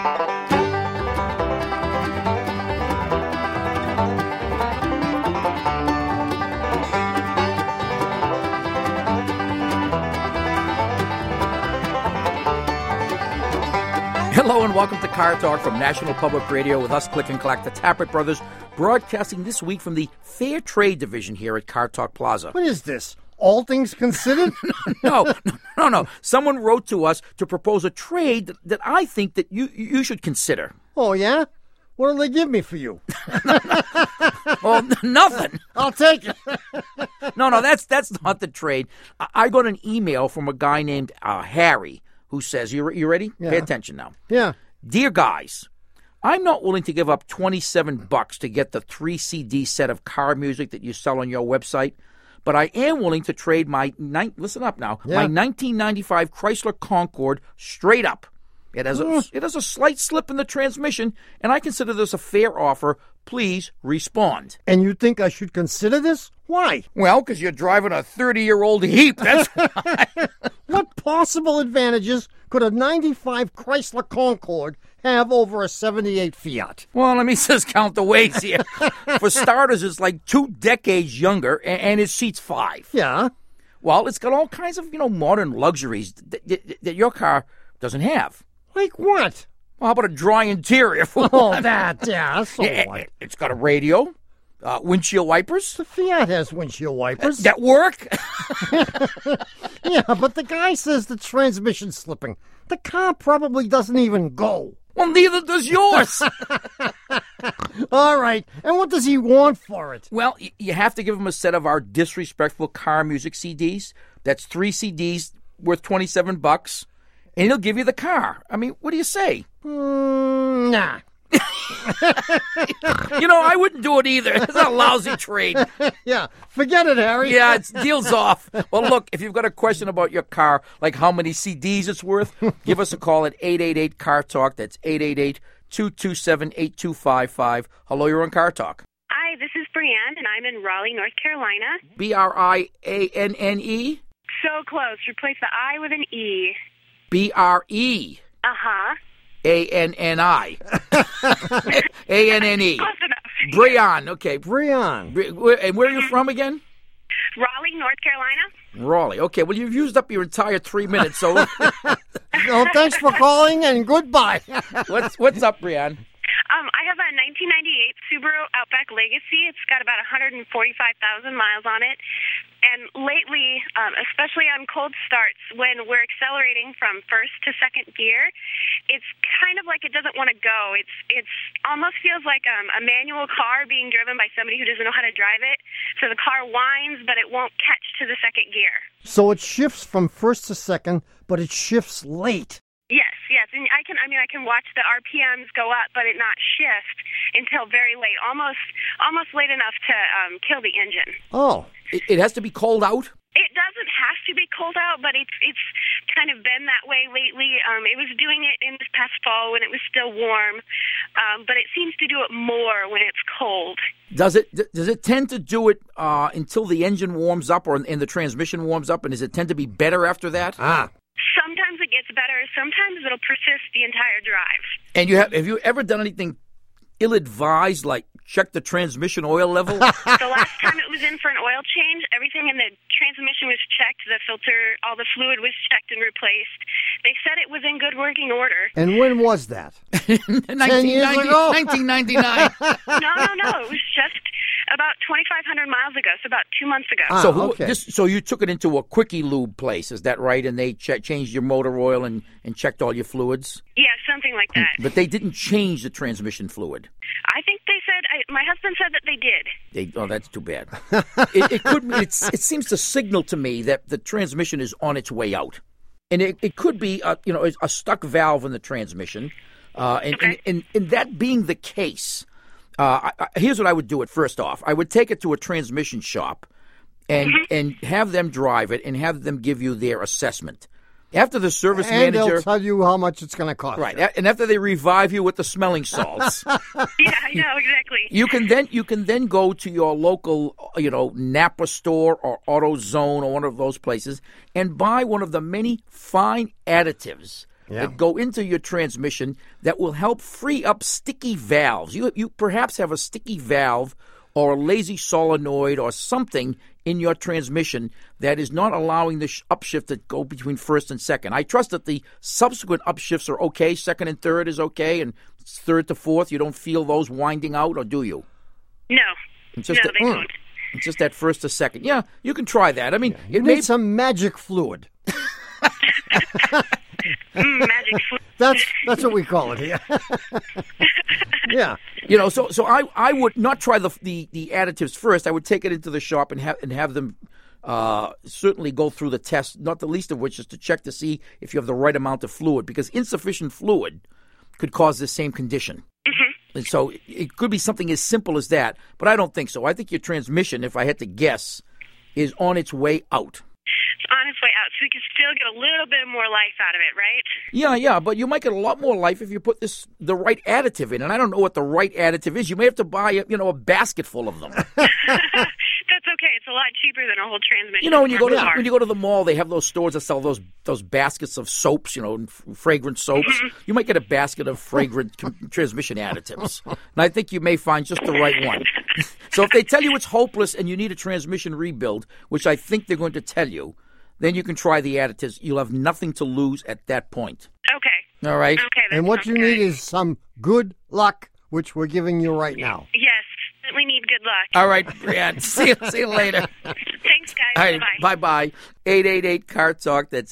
Hello and welcome to Car Talk from National Public Radio with us, Click and Clack, the Tappert Brothers, broadcasting this week from the Fair Trade Division here at Car Talk Plaza. What is this? All things considered? No. Someone wrote to us to propose a trade that I think that you should consider. Oh, yeah? What'll they give me for you? Well, nothing. I'll take it. No, that's not the trade. I got an email from a guy named Harry who says, you ready? Yeah. Pay attention now. Yeah. Dear guys, I'm not willing to give up $27 to get the 3 CD set of car music that you sell on your website, but I am willing to trade listen up now, my 1995 Chrysler Concorde straight up. It has a slight slip in the transmission, and I consider this a fair offer. Please respond. And you think I should consider this? Why? Well, because you're driving a 30-year-old Heap, that's why. What possible advantages could a 95 Chrysler Concorde have over a 78 Fiat? Well, let me just count the ways here. For starters, it's like 2 decades younger, and it seats 5. Yeah. Well, it's got all kinds of, modern luxuries that your car doesn't have. Like what? Well, how about a dry interior? For one? So what? It's got a radio, windshield wipers. The Fiat has windshield wipers. That work? Yeah, but the guy says the transmission's slipping. The car probably doesn't even go. Well, neither does yours. All right, and what does he want for it? Well, you have to give him a set of our disrespectful car music CDs. That's 3 CDs worth $27. And he'll give you the car. I mean, what do you say? Nah. I wouldn't do it either. It's a lousy trade. Yeah, forget it, Harry. Yeah, it's deals off. Well, look, if you've got a question about your car, like how many CDs it's worth, give us a call at 888-CAR-TALK. That's 888-227-8255. Hello, you're on Car Talk. Hi, this is Brianne, and I'm in Raleigh, North Carolina. BRIANNE? So close. Replace the I with an E. BRE. Uh-huh. ANNI. ANNE. Close enough. Brianne. Okay. Brianne. And where are you from again? Raleigh, North Carolina. Raleigh. Okay. Well, you've used up your entire 3 minutes, so... Well, thanks for calling, and goodbye. What's up, Brianne? I have a 1998 Subaru Outback Legacy. It's got about 145,000 miles on it. And lately, especially on cold starts, when we're accelerating from first to second gear, it's kind of like it doesn't want to go. It's almost feels like a manual car being driven by somebody who doesn't know how to drive it. So the car whines, but it won't catch to the second gear. So it shifts from first to second, but it shifts late. Yes, and I can watch the RPMs go up, but it not shift until very late, almost late enough to kill the engine. Oh, it has to be cold out. It doesn't have to be cold out, but it's kind of been that way lately. It was doing it in this past fall when it was still warm, but it seems to do it more when it's cold. Does it tend to do it until the engine warms up and the transmission warms up, and does it tend to be better after that? Sometimes it gets better. Sometimes it'll persist the entire drive. And have you ever done anything ill-advised, like check the transmission oil level? The last time it was in for an oil change, everything in the transmission was checked. The filter, all the fluid was checked and replaced. They said it was in good working order. And when was that? 10 years ago? 1999. No. It was just about 2,500 miles ago, so about 2 months ago. Okay. So you took it into a Quickie Lube place, is that right? And they changed your motor oil and checked all your fluids? Yeah, something like that. But they didn't change the transmission fluid. I think they said, my husband said that they did. That's too bad. It seems to signal to me that the transmission is on its way out. And it could be, a stuck valve in the transmission. And that being the case, here's what I would do it first off. I would take it to a transmission shop and have them drive it and have them give you their assessment. After the service manager... And they'll tell you how much it's going to cost. Right. And after they revive you with the smelling salts... Yeah, I know, exactly. You can then go to your local, Napa store or AutoZone or one of those places and buy one of the many fine additives that go into your transmission that will help free up sticky valves. You perhaps have a sticky valve or a lazy solenoid or something in your transmission that is not allowing the upshift to go between first and second. I trust that the subsequent upshifts are okay. Second and third is okay, and third to fourth, you don't feel those winding out, or do you? No. It's just they don't. It's just that first to second. Yeah, you can try that. I mean, You need some magic fluid. Magic fluid. That's what we call it here. Yeah. You know, so I would not try the additives first. I would take it into the shop and have them certainly go through the test, not the least of which is to check to see if you have the right amount of fluid, because insufficient fluid could cause the same condition. Mm-hmm. And so it could be something as simple as that, but I don't think so. I think your transmission, if I had to guess, is on its way out. It's on its way out, so you can still get a little bit more life out of it, right? Yeah, but you might get a lot more life if you put the right additive in, and I don't know what the right additive is. You may have to buy a basket full of them. That's okay. It's a lot cheaper than a whole transmission. You know, when you go to the mall, they have those stores that sell those baskets of soaps, fragrant soaps. Mm-hmm. You might get a basket of fragrant transmission additives, and I think you may find just the right one. So if they tell you it's hopeless and you need a transmission rebuild, which I think they're going to tell you, then you can try the additives. You'll have nothing to lose at that point. Okay. All right? Okay. And what you need is some good luck, which we're giving you right now. Yes. We need good luck. All right, Brianne. See you later. Thanks, guys. All right, Bye-bye. bye-bye. 888-CAR TALK. That's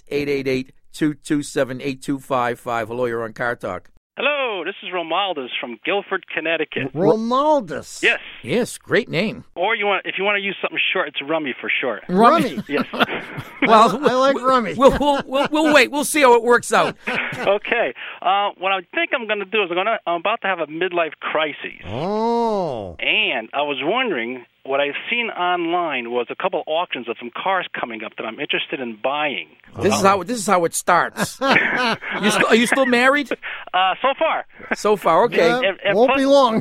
888-227-8255. Hello, you're on Car Talk. Hello, this is Romaldus from Guilford, Connecticut. Romaldus. Yes. Yes, great name. Or if you want to use something short, it's Rummy for short. Rummy. Yes. Well, I like Rummy. We'll wait. We'll see how it works out. Okay. What I think I'm going to do is I'm about to have a midlife crisis. Oh. And I was wondering, what I've seen online was a couple auctions of some cars coming up that I'm interested in buying. This is how it starts. Are you still married? So far. So far, okay. Yeah, And won't plus- be long.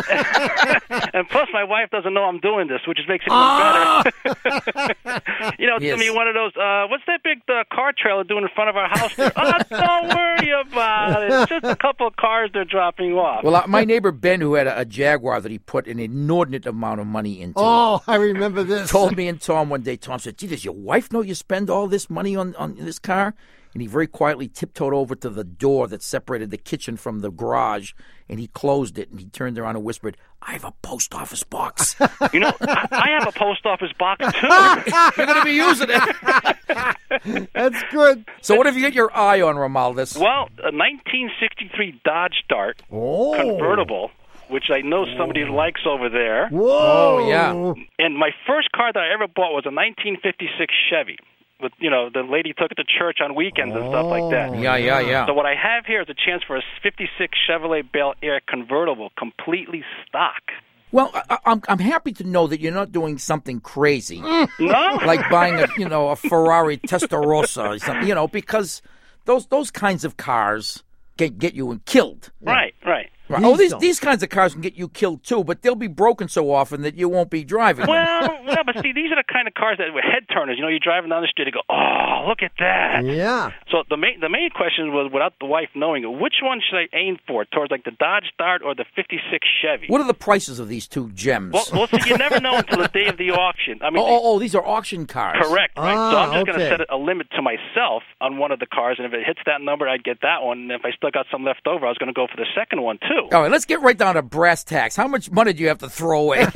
And plus, my wife doesn't know I'm doing this, which makes it even better. Yes. I mean, one of those, what's that big car trailer doing in front of our house there? Oh, don't worry about it. It's just a couple of cars they're dropping off. Well, my neighbor Ben, who had a Jaguar that he put an inordinate amount of money into, Oh, I remember this. told me and Tom one day, Tom said, gee, does your wife know you spend all this money on this car? And he very quietly tiptoed over to the door that separated the kitchen from the garage, and he closed it, and he turned around and whispered, I have a post office box. I have a post office box, too. You're going to be using it. That's good. So what have you got your eye on, Romaldus? Well, a 1963 Dodge Dart Oh. convertible, which I know somebody likes over there. Whoa. Oh, yeah. And my first car that I ever bought was a 1956 Chevy. With the lady took it to church on weekends and stuff like that. Yeah. So what I have here is a chance for a 56 Chevrolet Bel Air convertible, completely stock. Well, I'm happy to know that you're not doing something crazy. No? Like buying a Ferrari Testarossa or something, because those kinds of cars can get you killed. Right. These kinds of cars can get you killed too, but they'll be broken so often that you won't be driving them. Well, but see, these are the kind of cars that were head turners. You're driving down the street and go, oh, look at that. Yeah. So the main question was, without the wife knowing it, which one should I aim for, towards like the Dodge Dart or the 56 Chevy? What are the prices of these two gems? Well, see, you never know until the day of the auction. I mean, these are auction cars. correct, right? So I'm just going to okay. set a limit to myself on one of the cars, and if it hits that number, I'd get that one. And if I still got some left over, I was going to go for the second one, too. All right, let's get right down to brass tacks. How much money do you have to throw away?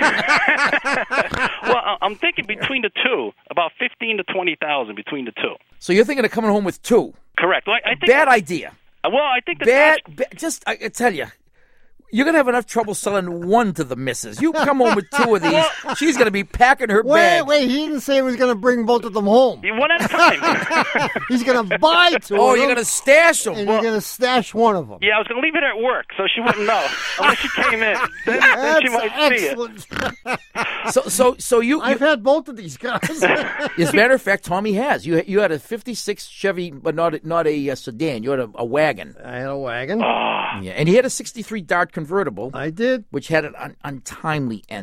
Well, I'm thinking between the two, about 15 to 20,000 between the two. So you're thinking of coming home with two. Correct. Well, I think Bad idea. Well, I think the Dodge- I tell you, you're going to have enough trouble selling one to the missus. You come home with two of these, she's going to be packing her bag. Wait, he didn't say he was going to bring both of them home. One at a time. He's going to buy two Oh, of you're them, going to stash them. and you're going to stash one of them. Yeah, I was going to leave it at work, so she wouldn't know unless she came in. Then she might see it. Excellent. So you, I've had both of these cars. as a matter of fact, Tommy has. You had a 56 Chevy, but not a sedan. You had a wagon. I had a wagon. Yeah, and he had a 63 Dart convertible, I did. which had an untimely end.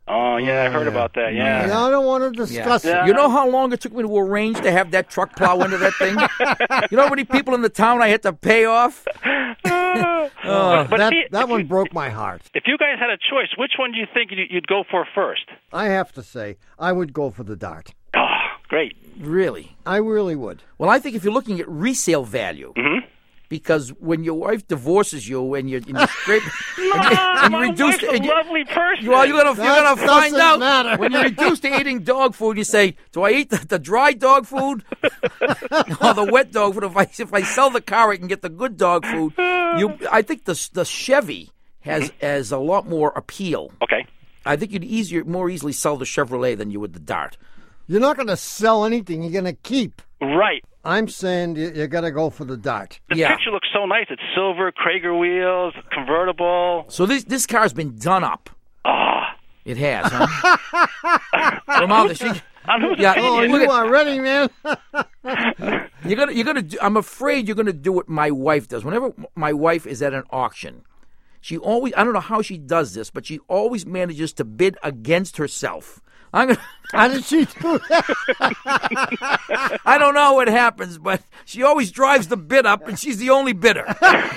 Oh, yeah, I heard about that, yeah. I don't want to discuss Yeah. it. You know how long it took me to arrange to have that truck plow into that thing? You know how many people in the town I had to pay off? But That one broke my heart. if you guys had a choice, which one do you think you'd go for first? I have to say, I would go for the Dart. Oh, great. Really? I really would. Well, I think if you're looking at resale value, because when your wife divorces you and you scrape and you My reduce wife's a lovely person. well, you're gonna find doesn't out matter. when you reduce to eating dog food. You say, "Do I eat the dry dog food or the wet dog food? If I sell the car, I can get the good dog food." I think the Chevy has a lot more appeal. Okay. I think you'd more easily sell the Chevrolet than you would the Dart. You're not going to sell anything. You're going to keep. Right. I'm saying you got to go for the Dart. The Yeah. picture looks so nice. It's silver, Krager wheels, convertible. So this car's been done up. Ah. It has, huh? Romualdo, On whose Yeah, opinion? Oh, look you at- are ready, man. You're gonna. I'm afraid you're gonna do what my wife does. Whenever my wife is at an auction, she always. I don't know how she does this, but she always manages to bid against herself. How did she do that? I don't know what happens, but she always drives the bid up, and she's the only bidder.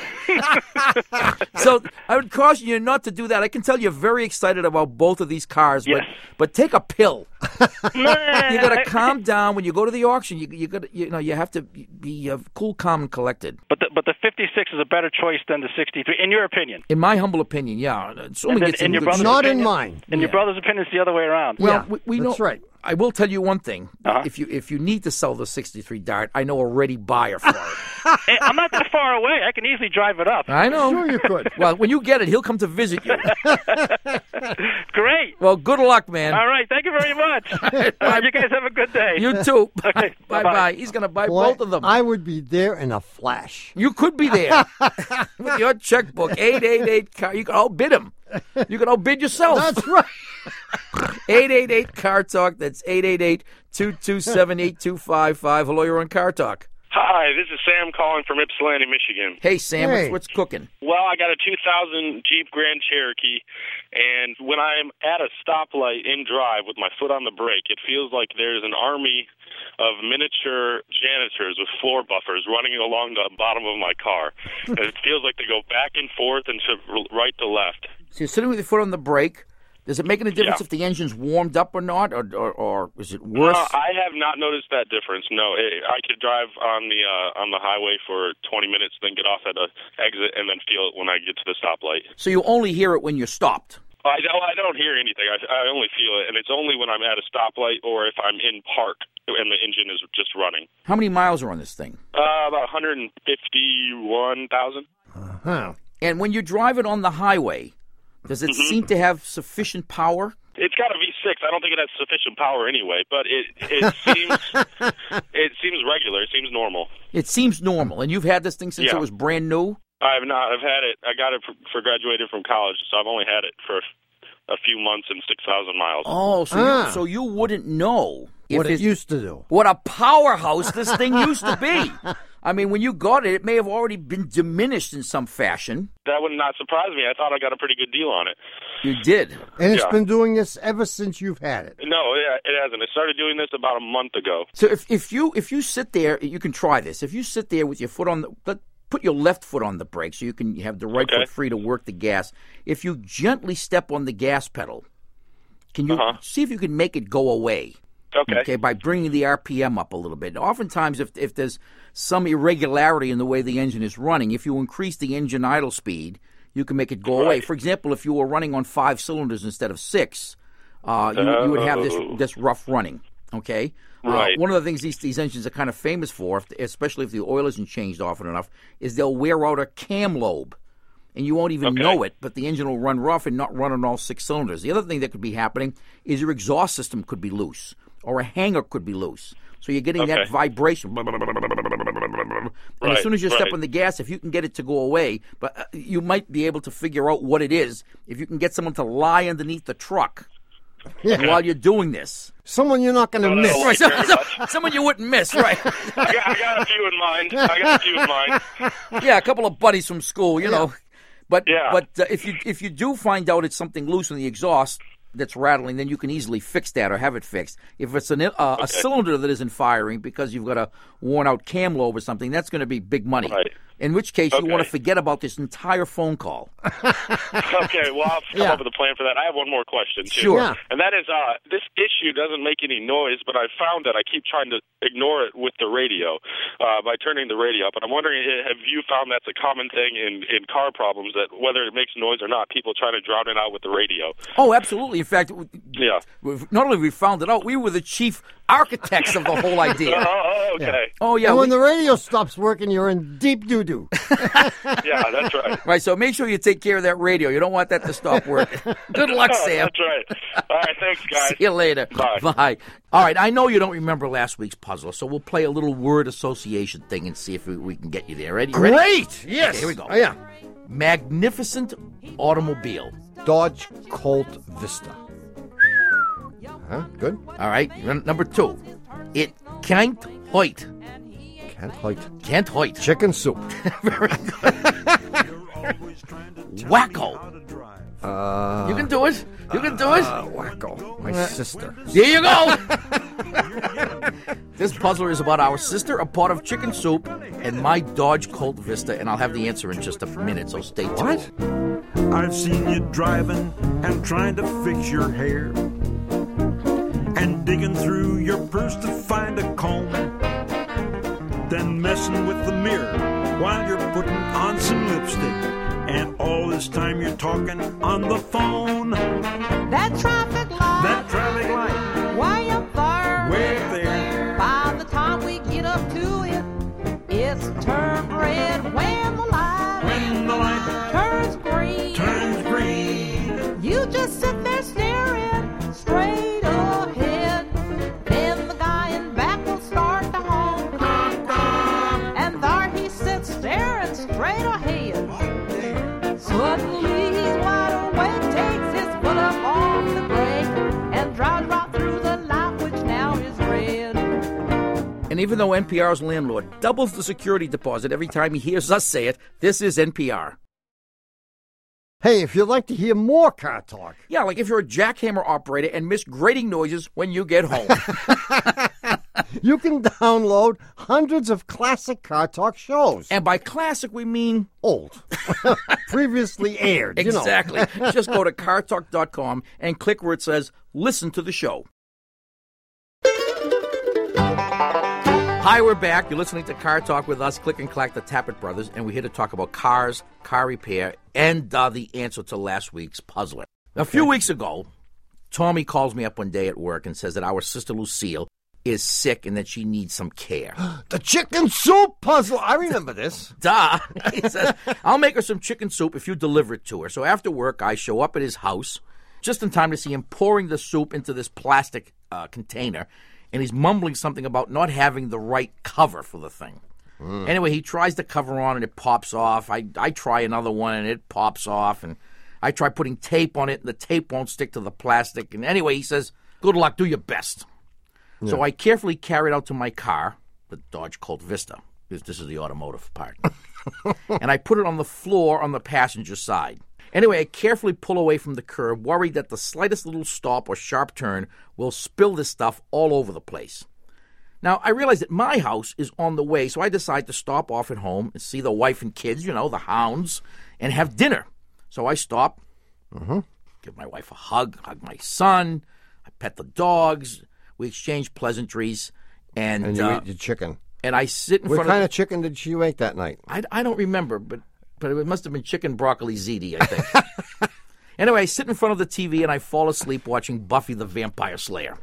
So I would caution you not to do that. I can tell you're very excited about both of these cars, Yes. but take a pill. You got to I- calm down when you go to the auction. You have to be cool, calm, and collected. But the 56 is a better choice than the 63, in your opinion. In my humble opinion, yeah. It's only And then gets in your good brother's shape. Not in opinion? mine. In your brother's opinion, it's the other way around. Well, Yeah, we know. that's right. I will tell you one thing. Uh-huh. If you need to sell the 63 Dart, I know a ready buyer for it. Hey, I'm not that far away. I can easily drive it up. I know. Sure you could. Well, when you get it, he'll come to visit you. Great. Well, good luck, man. All right. Thank you very much. You guys have a good day. You too. Okay, Bye bye-bye. bye. He's going to buy Boy, both of them. I would be there in a flash. You could be there with your checkbook. 888 car. You can outbid him. You can outbid yourself. That's right. 888 Car Talk. That's 888-227-8255. Hello, you're on Car Talk. Hi, this is Sam calling from Ypsilanti, Michigan. Hey, Sam. Hey. What's cooking? Well, I got a 2000 Jeep Grand Cherokee, and when I'm at a stoplight in drive with my foot on the brake, it feels like there's an army of miniature janitors with floor buffers running along the bottom of my car. And it feels like they go back and forth and to right to left. So you're sitting with your foot on the brake. Does it make any difference Yeah. if the engine's warmed up or not, or is it worse? I have not noticed that difference. No, I could drive on the highway for 20 minutes, then get off at a exit, and then feel it when I get to the stoplight. So you only hear it when you're stopped. I don't hear anything. I only feel it, and it's only when I'm at a stoplight or if I'm in park and the engine is just running. How many miles are on this thing? About 151,000. Huh. And when you drive it on the highway, does it seem to have sufficient power? It's got a V6. I don't think it has sufficient power anyway, but it seems regular. It seems normal. It seems normal. And you've had this thing since Yeah. it was brand new? I have not. I've had it. I got it for graduated from college, so I've only had it for a few months and 6,000 miles. Oh, so you wouldn't know if What it it's- used to do. what a powerhouse this thing used to be. I mean, when you got it, it may have already been diminished in some fashion. That would not surprise me. I thought I got a pretty good deal on it. You did. And it's Yeah. been doing this ever since you've had it. No, it hasn't. It started doing this about a month ago. So if you sit there, you can try this. If you sit there with your foot on put your left foot on the brake so you can have the right Okay. foot free to work the gas. If you gently step on the gas pedal, can you see if you can make it go away? Okay. By bringing the RPM up a little bit. Oftentimes, if there's some irregularity in the way the engine is running, if you increase the engine idle speed, you can make it go away. For example, if you were running on 5 cylinders instead of 6, you would have this rough running. Okay. Right. One of the things these engines are kind of famous for, especially if the oil isn't changed often enough, is they'll wear out a cam lobe. And you won't even know it, but the engine will run rough and not run on all 6 cylinders. The other thing that could be happening is your exhaust system could be loose, or a hanger could be loose. So you're getting that vibration. And as soon as you step on the gas, if you can get it to go away, but you might be able to figure out what it is if you can get someone to lie underneath the truck while you're doing this. Someone you're not going to miss. Right, someone you wouldn't miss, right? I got a few in mind. Yeah, a couple of buddies from school, you know. But Yeah. if you do find out it's something loose in the exhaust, that's rattling, then you can easily fix that or have it fixed. If it's a cylinder that isn't firing because you've got a worn-out cam lobe or something, that's going to be big money. Right. In which case, you want to forget about this entire phone call. Okay, well, I'll come up with a plan for that. I have one more question, too. Sure. Yeah. And that is, this issue doesn't make any noise, but I found that I keep trying to ignore it with the radio by turning the radio up. And I'm wondering, have you found that's a common thing in car problems, that whether it makes noise or not, people try to drown it out with the radio? Oh, absolutely. In fact, not only have we found it out, we were the chief architects of the whole idea. Oh, okay. Yeah. Oh, yeah. And when the radio stops working, you're in deep doo-doo. Yeah, that's right. Right, so make sure you take care of that radio. You don't want that to stop working. Good luck, Sam. That's right. All right, thanks, guys. See you later. Bye. Bye. All right, I know you don't remember last week's puzzle, so we'll play a little word association thing and see if we can get you there. Ready? Great! Yes. Okay, here we go. Oh, yeah. Magnificent automobile. Dodge Colt Vista. Good. All right, number 2. It can't hoit. Can't hoit. Chicken soup. Very good. Wacko. You can do it. You can do it. Wacko. My sister. There you go. This puzzler is about our sister, a pot of chicken soup, and my Dodge Colt Vista, and I'll have the answer in just a minute, so stay tuned. What? I've seen you driving and trying to fix your hair, and digging through your purse to find a comb, then messing with the mirror while you're putting on some lipstick, and all this time you're talking on the phone. That traffic light, way up there, by the time we get up to it, it's turned red. When the light turns green, you just sit there staring straight ahead. Then the guy in back will start to honk, and there he sits staring straight ahead. Suddenly he's wide awake, takes his foot up off the brake, and drives right through the light, which now is red. And even though NPR's landlord doubles the security deposit every time he hears us say it, this is NPR. Hey, if you'd like to hear more car talk. Yeah, like if you're a jackhammer operator and miss grating noises when you get home. You can download hundreds of classic car talk shows. And by classic, we mean old. Previously aired. Exactly. Just go to cartalk.com and click where it says listen to the show. Hi, we're back. You're listening to Car Talk with us, Click and Clack, the Tappet Brothers, and we're here to talk about cars, car repair, and the answer to last week's puzzler. A few weeks ago, Tommy calls me up one day at work and says that our sister Lucille is sick and that she needs some care. The chicken soup puzzle. I remember this. Duh. He says, I'll make her some chicken soup if you deliver it to her. So after work, I show up at his house just in time to see him pouring the soup into this plastic container, and he's mumbling something about not having the right cover for the thing. Anyway, he tries the cover on and it pops off. I try another one and it pops off, and I try putting tape on it and the tape won't stick to the plastic. And anyway, he says, good luck, do your best. Yeah. So I carefully carry it out to my car, the Dodge Colt Vista, because this is the automotive part, and I put it on the floor on the passenger side. Anyway, I carefully pull away from the curb, worried that the slightest little stop or sharp turn will spill this stuff all over the place. Now, I realize that my house is on the way, so I decide to stop off at home and see the wife and kids, the hounds, and have dinner. So I stop, give my wife a hug my son, I pet the dogs, we exchange pleasantries, and you eat your chicken. And I sit in front of... What kind of chicken did she make that night? I don't remember, but it must have been chicken broccoli ziti, I think. Anyway, I sit in front of the TV and I fall asleep watching Buffy the Vampire Slayer.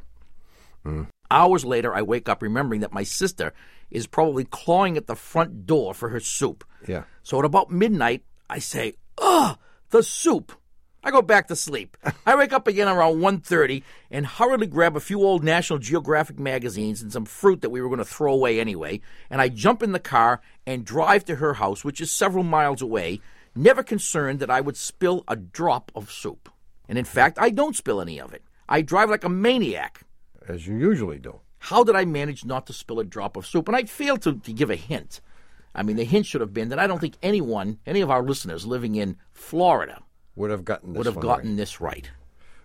Hours later, I wake up remembering that my sister is probably clawing at the front door for her soup. Yeah. So at about midnight, I say, ugh, the soup. I go back to sleep. I wake up again around 1:30 and hurriedly grab a few old National Geographic magazines and some fruit that we were going to throw away anyway, and I jump in the car and drive to her house, which is several miles away, never concerned that I would spill a drop of soup. And in fact, I don't spill any of it. I drive like a maniac. As you usually do. How did I manage not to spill a drop of soup? And I failed to give a hint. I mean, the hint should have been that I don't think any of our listeners living in Florida, would have gotten this this right.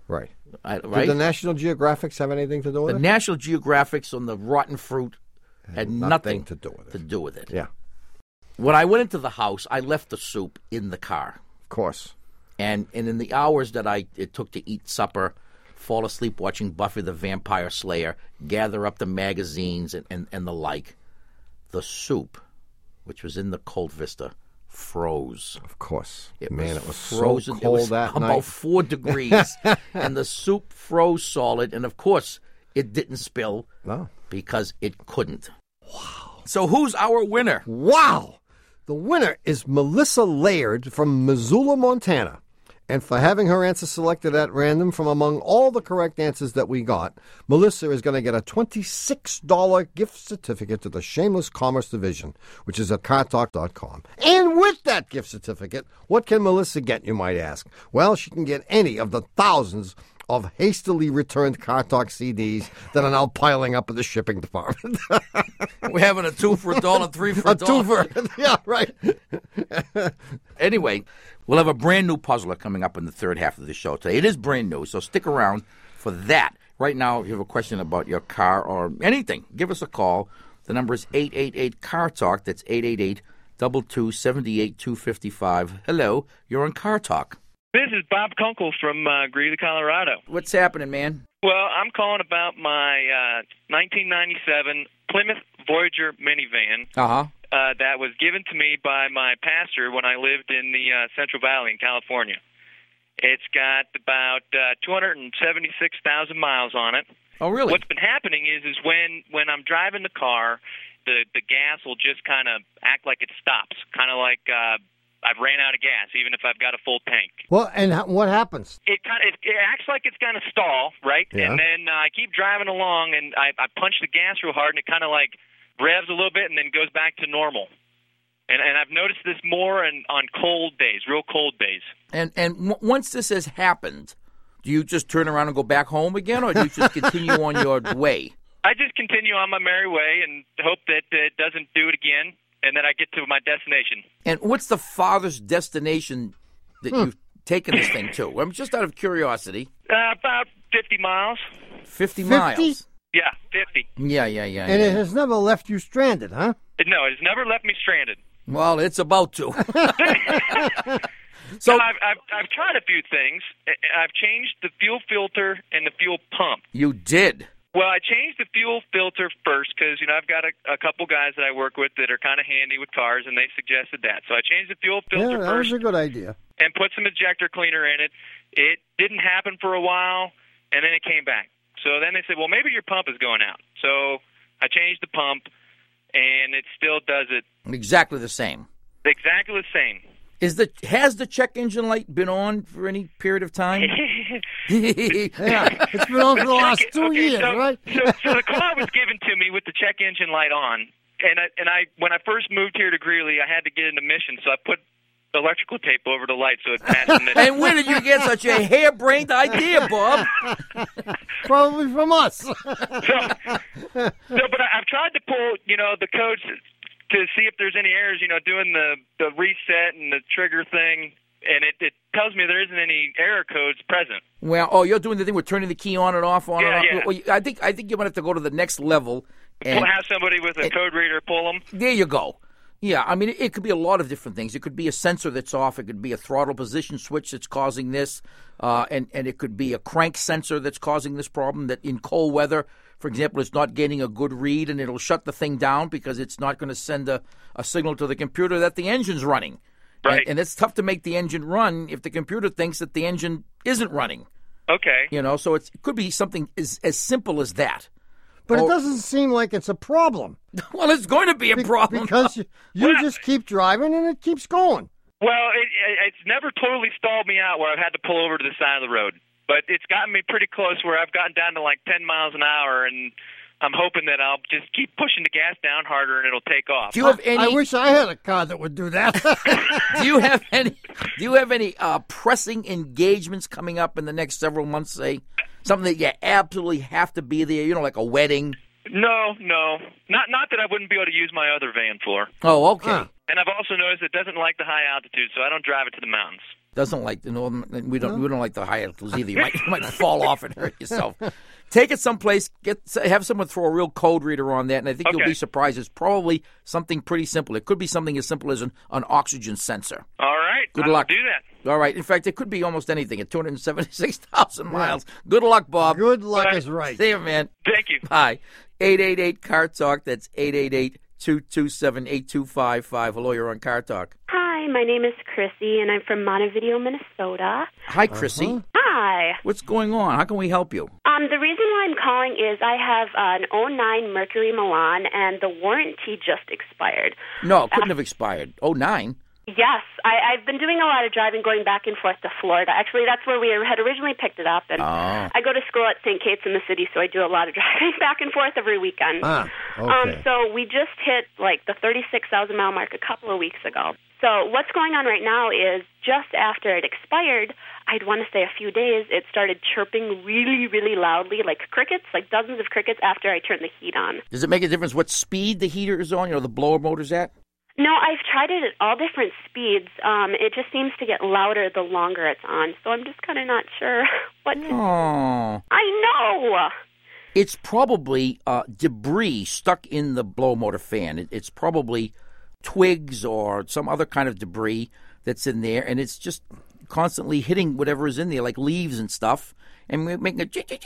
Right. Right? Did the National Geographics have anything to do with The it? National Geographics on the rotten fruit had nothing to do with it. to do with it. Yeah, When I went into the house, I left the soup in the car. of course. And in the hours that it took to eat supper, fall asleep watching Buffy the Vampire Slayer, gather up the magazines and the like, the soup, which was in the Cold Vista, froze. Of course. It was frozen. so cold it was that about night. 4 degrees, and the soup froze solid. And, of course, it didn't spill because it couldn't. Wow. So who's our winner? Wow! The winner is Melissa Laird from Missoula, Montana. And for having her answer selected at random from among all the correct answers that we got, Melissa is going to get a $26 gift certificate to the Shameless Commerce Division, which is at cartalk.com. And with that gift certificate, what can Melissa get, you might ask? Well, she can get any of the thousands of hastily returned Car Talk CDs that are now piling up in the shipping department. We're having a 2 for $1, 3 for A $1. twofer. Yeah, right. Anyway, we'll have a brand new puzzler coming up in the third half of the show today. It is brand new, so stick around for that. Right now, if you have a question about your car or anything, give us a call. The number is 888-CAR-TALK. That's 888-227-8255. Hello, you're on Car Talk. This is Bob Kunkel from Greeley, Colorado. What's happening, man? Well, I'm calling about my 1997 Plymouth Voyager minivan that was given to me by my pastor when I lived in the Central Valley in California. It's got about 276,000 miles on it. Oh, really? What's been happening is when I'm driving the car, the gas will just kind of act like it stops, kind of like I've ran out of gas, even if I've got a full tank. Well, and what happens? It acts like it's going to stall, right? Yeah. And then I keep driving along, and I punch the gas real hard, and it kind of like revs a little bit and then goes back to normal. And I've noticed this more on cold days, real cold days. And once this has happened, do you just turn around and go back home again, or do you just continue on your way? I just continue on my merry way and hope that it doesn't do it again, and then I get to my destination. And what's the farthest destination that you've taken this thing to? I'm just out of curiosity. About 50 miles. 50 miles? Yeah, 50. Yeah. And it has never left you stranded, huh? No, it's never left me stranded. Well, it's about to. So I've tried a few things. I've changed the fuel filter and the fuel pump. You did? Well, I changed the fuel filter first because, I've got a couple guys that I work with that are kind of handy with cars, and they suggested that. So I changed the fuel filter Yeah, that first was a good idea. and put some ejector cleaner in it. It didn't happen for a while, and then it came back. So then they said, well, maybe your pump is going out. So I changed the pump, and it still does it Exactly the same. exactly the same. Has the check engine light been on for any period of time? Yeah, it's been on for the last 2 years, right? So the car was given to me with the check engine light on, and I when I first moved here to Greeley, I had to get an emission, so I put electrical tape over the light so it matched. And where did you get such a harebrained idea, Bob? Probably from us. So, but I've tried to pull, the codes to see if there's any errors, doing the reset and the trigger thing, and it tells me there isn't any error codes present. Well, you're doing the thing with turning the key on and off, on and off. Yeah. Well, I think you're going to have to go to the next level. And We'll have somebody with a code reader pull them. there you go. Yeah, I mean, it could be a lot of different things. It could be a sensor that's off. It could be a throttle position switch that's causing this. And it could be a crank sensor that's causing this problem, that in cold weather, for example, it's not getting a good read, and it'll shut the thing down because it's not going to send a signal to the computer that the engine's running. Right. And it's tough to make the engine run if the computer thinks that the engine isn't running. Okay. So it could be something as simple as that. But it doesn't seem like it's a problem. Well, it's going to be a problem. Because you just keep driving and it keeps going. Well, it's never totally stalled me out where I've had to pull over to the side of the road. But it's gotten me pretty close where I've gotten down to like 10 miles an hour, and I'm hoping that I'll just keep pushing the gas down harder and it'll take off. Do you have any? I wish I had a car that would do that. Do you have any? Do you have any pressing engagements coming up in the next several months? Say something that you absolutely have to be there. Like a wedding. No. Not that I wouldn't be able to use my other van for. Oh, okay. And I've also noticed it doesn't like the high altitude, so I don't drive it to the mountains. Doesn't like the northern. We don't like the high altitudes either. You might fall off and hurt yourself. Take it someplace. Have someone throw a real code reader on that, and I think you'll be surprised. It's probably something pretty simple. It could be something as simple as an oxygen sensor. All right. Good luck. I'll do that. All right. In fact, it could be almost anything at 276,000 miles. Good luck, Bob. Good luck is right. See you, man. Thank you. Hi. 888-CAR-TALK. That's 888-227-8255. Hello, you're on Car Talk. Hi, my name is Chrissy, and I'm from Montevideo, Minnesota. Hi, Chrissy. Hi. What's going on? How can we help you? The reason why I'm calling is I have an 09 Mercury Milan, and the warranty just expired. No, it couldn't have expired. 09? Yes. I've been doing a lot of driving going back and forth to Florida. Actually, that's where we had originally picked it up. And I go to school at St. Kate's in the city, so I do a lot of driving back and forth every weekend. Okay. So we just hit, the 36,000-mile mark a couple of weeks ago. So what's going on right now is just after it expired, I'd want to say a few days, it started chirping really, really loudly, like crickets, like dozens of crickets after I turned the heat on. Does it make a difference what speed the heater is on, the blower motor's at? No, I've tried it at all different speeds. It just seems to get louder the longer it's on, so I'm just kind of not sure what to do. Oh. I know! It's probably debris stuck in the blower motor fan. It's probably twigs or some other kind of debris that's in there, and it's just constantly hitting whatever is in there, like leaves and stuff, and making a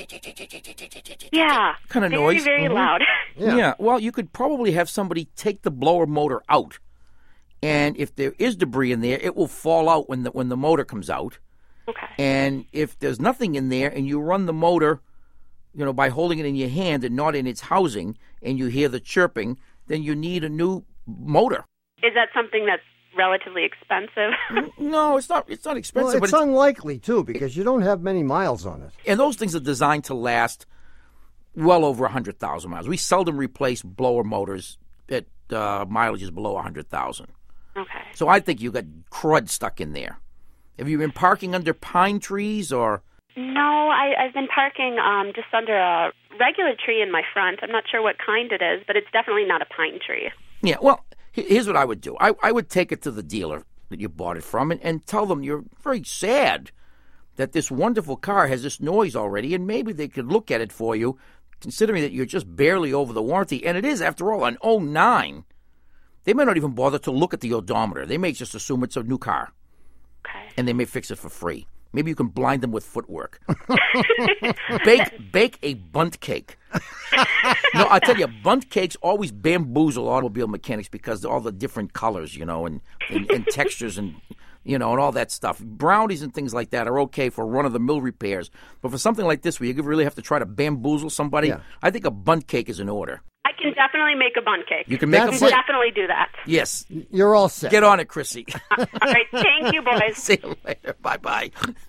kind of noise. Very, very loud. Yeah. Well, you could probably have somebody take the blower motor out, and if there is debris in there, it will fall out when the motor comes out. Okay. And if there's nothing in there, and you run the motor, by holding it in your hand and not in its housing, and you hear the chirping, then you need a new motor. Is that something that's relatively expensive? No, it's not. It's not expensive. Well, it's unlikely too because you don't have many miles on it. And those things are designed to last well over 100,000 miles. We seldom replace blower motors at mileages below 100,000. Okay. So I think you got crud stuck in there. Have you been parking under pine trees or? No, I've been parking just under a regular tree in my front. I'm not sure what kind it is, but it's definitely not a pine tree. Yeah, well, here's what I would do. I would take it to the dealer that you bought it from and tell them you're very sad that this wonderful car has this noise already, and maybe they could look at it for you, considering that you're just barely over the warranty. And it is, after all, an 09. They may not even bother to look at the odometer. They may just assume it's a new car. Okay. And they may fix it for free. Maybe you can blind them with footwork. Bake a bunt cake. No, I tell you, bunt cakes always bamboozle automobile mechanics because of all the different colors, and textures and all that stuff. Brownies and things like that are okay for run-of-the-mill repairs. But for something like this where you really have to try to bamboozle somebody, I think a bunt cake is in order. I can definitely make a bunt cake. You can make a bunt cake? Definitely do that. Yes. You're all set. Get on it, Chrissy. All right. Thank you, boys. See you later. Bye-bye.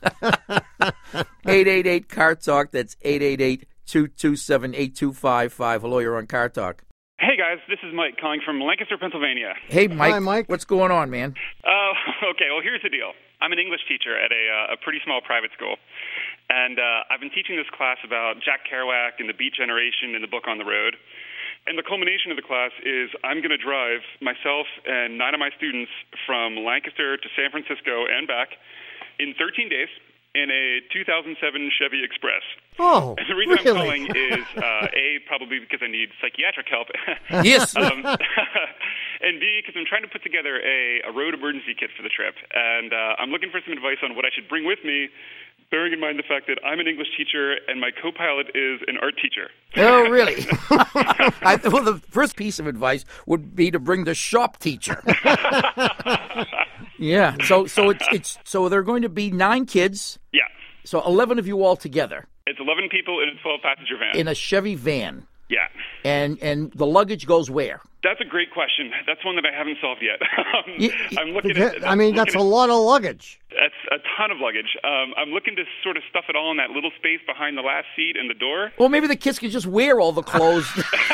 888-CAR-TALK. That's 888-227-8255. Hello, you're on Car Talk. Hey, guys. This is Mike calling from Lancaster, Pennsylvania. Hey, Mike. Hi, Mike. What's going on, man? Okay. Well, here's the deal. I'm an English teacher at a pretty small private school. And I've been teaching this class about Jack Kerouac and the Beat Generation in the book On the Road. And the culmination of the class is I'm going to drive myself and 9 of my students from Lancaster to San Francisco and back in 13 days in a 2007 Chevy Express. Oh, and the reason really? I'm calling is, A, probably because I need psychiatric help. Yes. And B, because I'm trying to put together a road emergency kit for the trip. And I'm looking for some advice on what I should bring with me, bearing in mind the fact that I'm an English teacher and my co-pilot is an art teacher. Oh, really? Well, the first piece of advice would be to bring the shop teacher. Yeah. So there are going to be 9 kids. Yeah. So 11 of you all together. It's 11 people in a 12-passenger van. In a Chevy van. Yeah. And the luggage goes where? That's a great question. That's one that I haven't solved yet. I'm looking at. That's a lot of luggage. That's a ton of luggage. I'm looking to sort of stuff it all in that little space behind the last seat and the door. Well, maybe the kids can just wear all the clothes.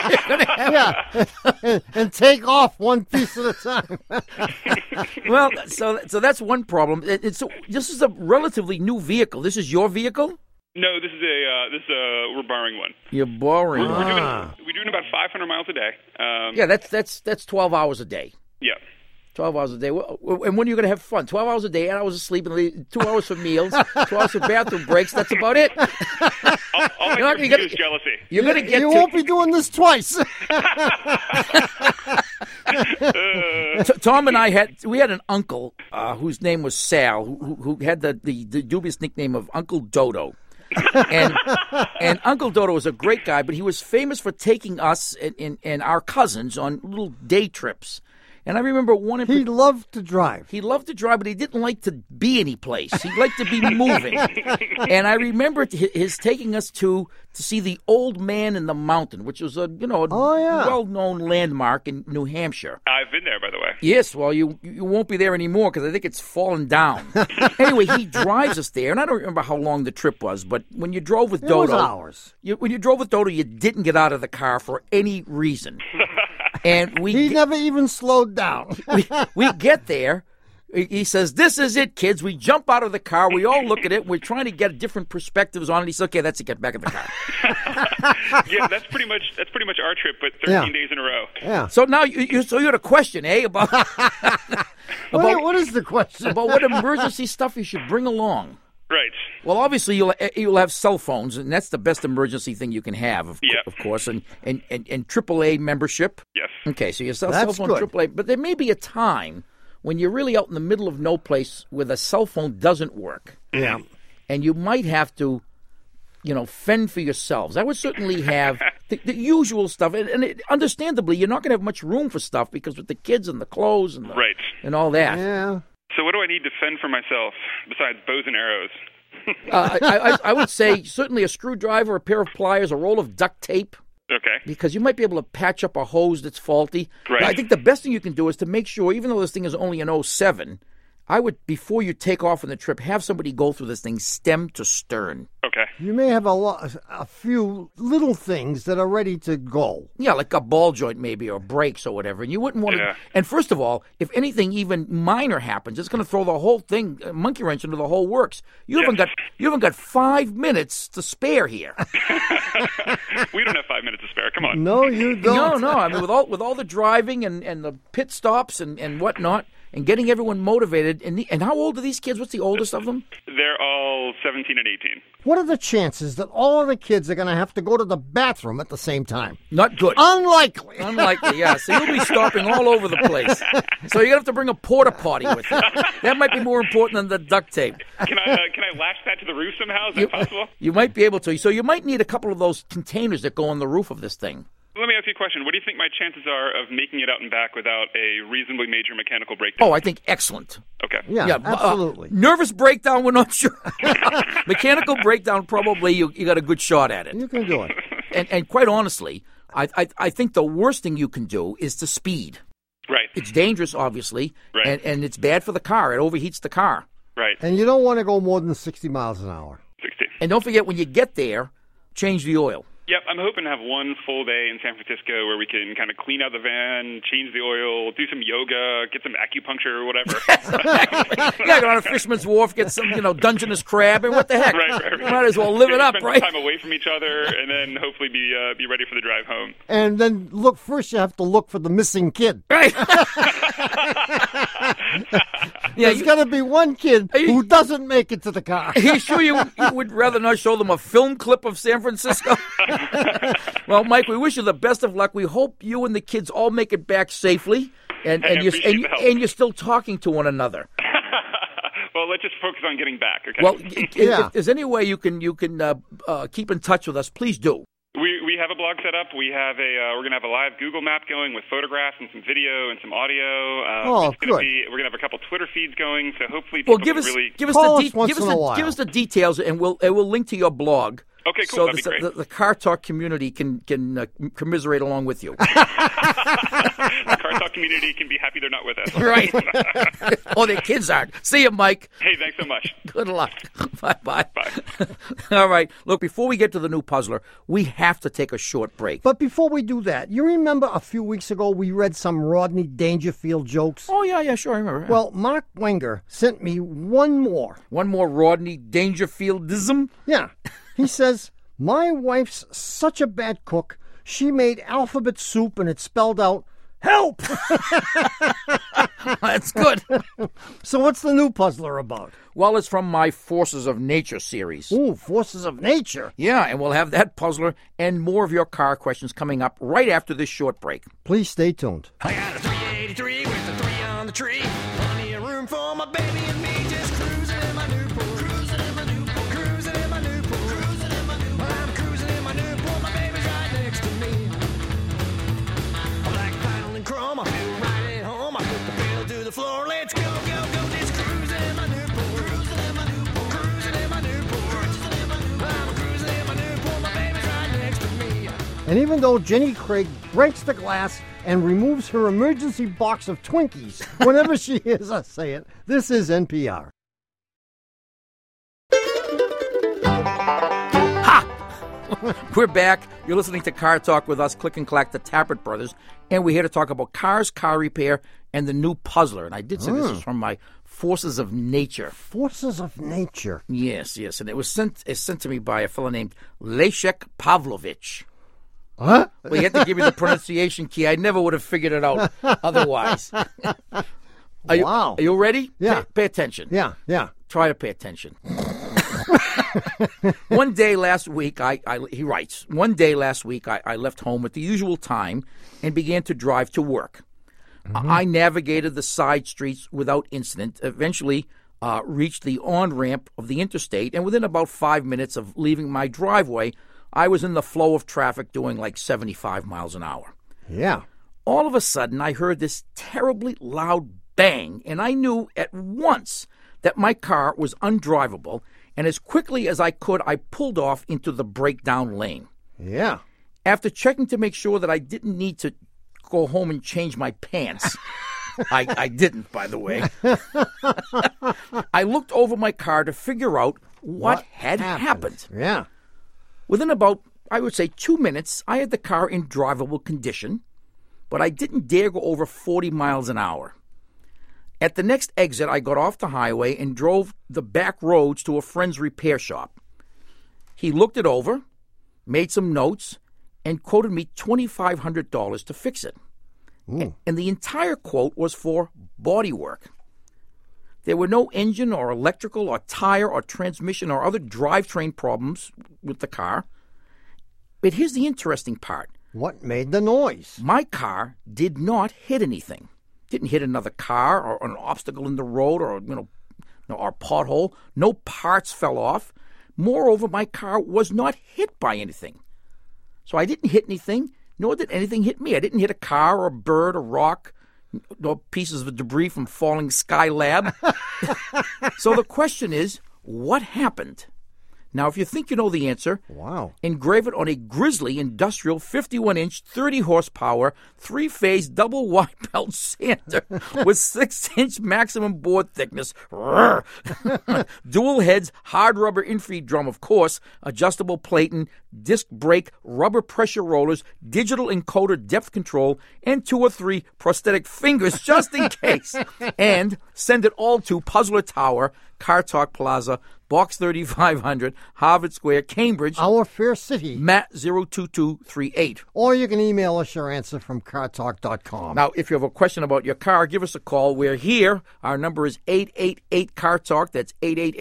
and take off one piece at a time. Well, so that's one problem. This is a relatively new vehicle. This is your vehicle? No, this is we're borrowing one. You're borrowing. We do doing about 500 miles a day. Yeah, that's 12 hours a day. Yeah. 12 hours a day. And when are you going to have fun? 12 hours a day, 8 hours of sleep, and 2 hours for meals, 2 hours for bathroom breaks. That's about it. All I can use jealousy. You're going to get. You won't be doing this twice. Tom and I had an uncle whose name was Sal, who had the dubious nickname of Uncle Dodo. and Uncle Dodo was a great guy, but he was famous for taking us and our cousins on little day trips. And I remember he loved to drive. He loved to drive, but he didn't like to be any place. He liked to be moving. And I remember his taking us to see the Old Man in the Mountain, which was a well-known landmark in New Hampshire. I've been there, by the way. Yes, well, you won't be there anymore because I think it's fallen down. Anyway, he drives us there, and I don't remember how long the trip was, but when you drove with Dodo, it was hours. When you drove with Dodo, you didn't get out of the car for any reason. And he never even slowed down. we get there. He says, "This is it, kids." We jump out of the car. We all look at it. We're trying to get different perspectives on it. He says, "Okay, that's it. Get back in the car." Yeah, that's pretty much our trip, but 13 days in a row. Yeah. So now you had a question, about what is the question? About what emergency stuff you should bring along. Right. Well, obviously you'll have cell phones, and that's the best emergency thing you can have, of course, and AAA membership. Yes. Okay, so your cell phone, AAA, but there may be a time when you're really out in the middle of no place where the cell phone doesn't work. Yeah. And you might have to, fend for yourselves. I would certainly have the usual stuff, and understandably, you're not going to have much room for stuff because with the kids and the clothes and and all that. Yeah. So what do I need to fend for myself besides bows and arrows? I would say certainly a screwdriver, a pair of pliers, a roll of duct tape. Okay. Because you might be able to patch up a hose that's faulty. Right. I think the best thing you can do is to make sure, even though this thing is only an 07, I would, before you take off on the trip, have somebody go through this thing stem to stern. Okay. You may have a few little things that are ready to go. Yeah, like a ball joint maybe, or brakes or whatever. And you wouldn't want to... And first of all, if anything even minor happens, it's going to throw the whole thing, monkey wrench into the whole works. You haven't got 5 minutes to spare here. We don't have 5 minutes to spare. Come on. No, you don't. No. I mean, with all the driving and the pit stops and whatnot, and getting everyone motivated. And how old are these kids? What's the oldest of them? They're all 17 and 18. What are the chances that all of the kids are going to have to go to the bathroom at the same time? Not good. Unlikely, yeah. So you'll be stopping all over the place. So you're going to have to bring a porta potty with you. That might be more important than the duct tape. Can I latch that to the roof somehow? Is that possible? You might be able to. So you might need a couple of those containers that go on the roof of this thing. Let me ask you a question. What do you think my chances are of making it out and back without a reasonably major mechanical breakdown? Oh, I think excellent. Okay. Yeah, absolutely. Nervous breakdown, we're not sure. Mechanical breakdown, probably you got a good shot at it. You can do it. And quite honestly, I think the worst thing you can do is to speed. Right. It's dangerous, obviously, right. and it's bad for the car. It overheats the car. Right. And you don't want to go more than 60 miles an hour. 60. And don't forget, when you get there, change the oil. Yep, I'm hoping to have one full day in San Francisco where we can kind of clean out the van, change the oil, do some yoga, get some acupuncture or whatever. Yeah, go on a Fisherman's Wharf, get some, Dungeness crab, and what the heck? Right. Might as well live it up, spend right? Some time away from each other, and then hopefully be ready for the drive home. And then first you have to look for the missing kid. Right. There's got to be one kid who doesn't make it to the car. Are you sure you would rather not show them a film clip of San Francisco? Well, Mike, we wish you the best of luck. We hope you and the kids all make it back safely, and you're still talking to one another. Well, let's just focus on getting back. Okay. Well, if there's any way you can keep in touch with us, please do. We have a blog set up. We have we're going to have a live Google map going with photographs and some video and some audio. Good. We're going to have a couple Twitter feeds going, so hopefully people give us the details, and we'll link to your blog. Okay, cool. So That'd be great. the Car Talk community can commiserate along with you. The Car Talk community can be happy they're not with us. Right. Oh, their kids aren't. See you, Mike. Hey, thanks so much. Good luck. Bye-bye. Bye. All right. Look, before we get to the new puzzler, we have to take a short break. But before we do that, you remember a few weeks ago we read some Rodney Dangerfield jokes? Oh, yeah, sure, I remember. Well, Mark Wenger sent me one more. One more Rodney Dangerfieldism? Yeah. He says, my wife's such a bad cook, She made alphabet soup and it spelled out, help! That's good. So what's the new puzzler about? Well, it's from my Forces of Nature series. Ooh, Forces of Nature. Yeah, and we'll have that puzzler and more of your car questions coming up right after this short break. Please stay tuned. I got a 383 with a 3 on the tree. Plenty of room for my baby and me. Just cruising in my Newport. Cruising in my Newport. Cruising in my Newport. Cruising in my Newport. Well, I'm cruising in my Newport. My baby's right next to me. Black vinyl and chrome. I feel right at home. I put the pedal to the floor. Let's go, go, go. Just cruising in my Newport. Cruising in my Newport. Cruising in my Newport. Cruising in my Newport. I'm cruising in my Newport. My baby's right next to me. And even though Jenny Craig breaks the glass and removes her emergency box of Twinkies whenever she hears us say it, this is NPR. We're back. You're listening to Car Talk with us, Click and Clack, the Tappert Brothers, and we're here to talk about cars, car repair, and the new puzzler. And I did say this is from my Forces of Nature. Forces of Nature. Yes, and it was sent to me by a fellow named Leszek Pavlovich. Huh? Well, you had to give me the pronunciation key. I never would have figured it out otherwise. Wow. Are you ready? Yeah. Pay attention. Yeah. Try to pay attention. One day last week, he writes, one day last week, I left home at the usual time and began to drive to work. I navigated the side streets without incident, eventually reached the on-ramp of the interstate, and within about 5 minutes of leaving my driveway, I was in the flow of traffic doing like 75 miles an hour. Yeah. All of a sudden, I heard this terribly loud bang, and I knew at once that my car was undrivable, and as quickly as I could, I pulled off into the breakdown lane. Yeah. After checking to make sure that I didn't need to go home and change my pants, I didn't, by the way, I looked over my car to figure out what had happened. Yeah. Within about, I would say, 2 minutes, I had the car in drivable condition, but I didn't dare go over 40 miles an hour. At the next exit, I got off the highway and drove the back roads to a friend's repair shop. He looked it over, made some notes, and quoted me $2,500 to fix it. And the entire quote was for body work. There were no engine or electrical or tire or transmission or other drivetrain problems with the car. But here's the interesting part. What made the noise? My car did not hit anything. Didn't hit another car or an obstacle in the road or a pothole. No parts fell off. Moreover, my car was not hit by anything. So I didn't hit anything, nor did anything hit me. I didn't hit a car or a bird or rock, no pieces of debris from falling Skylab. So the question is, what happened? Now, if you think you know the answer, engrave it on a Grizzly Industrial 51-inch, 30-horsepower, 3-phase double wide belt sander with 6-inch maximum board thickness, dual heads, hard rubber infeed drum, of course, adjustable platen, disc brake, rubber pressure rollers, digital encoder depth control, and 2 or 3 prosthetic fingers just in case. And send it all to Puzzler Tower, Car Talk Plaza, Box 3500, Harvard Square, Cambridge. Our fair city. Matt 02238. Or you can email us your answer from cartalk.com. Now, if you have a question about your car, give us a call. We're here. Our number is 888-CAR-TALK. That's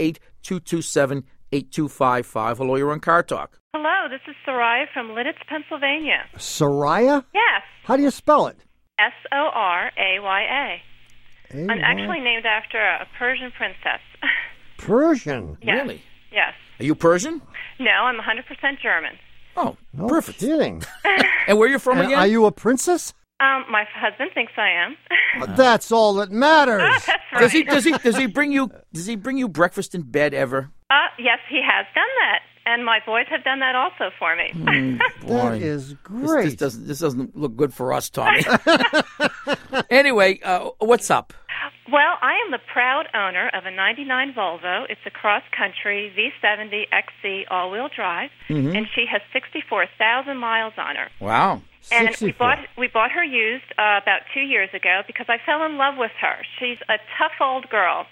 888-227-8255. Hello, you're on Car Talk. Hello, this is Soraya from Lidditz, Pennsylvania. Soraya? Yes. How do you spell it? Soraya. I'm actually named after a Persian princess. Persian? Yes. Really? Yes. Are you Persian? No, I'm 100% German. Oh, no perfect. Kidding. And where are you from again? Are you a princess? My husband thinks I am. That's all that matters. That's right. Does he bring you breakfast in bed ever? Yes, he has done that. And my boys have done that also for me. That is great. This doesn't look good for us, Tommy. Anyway, what's up? Well, I am the proud owner of a 99 Volvo. It's a cross-country V70 XC all-wheel drive, and she has 64,000 miles on her. Wow. And we bought her used about 2 years ago because I fell in love with her. She's a tough old girl.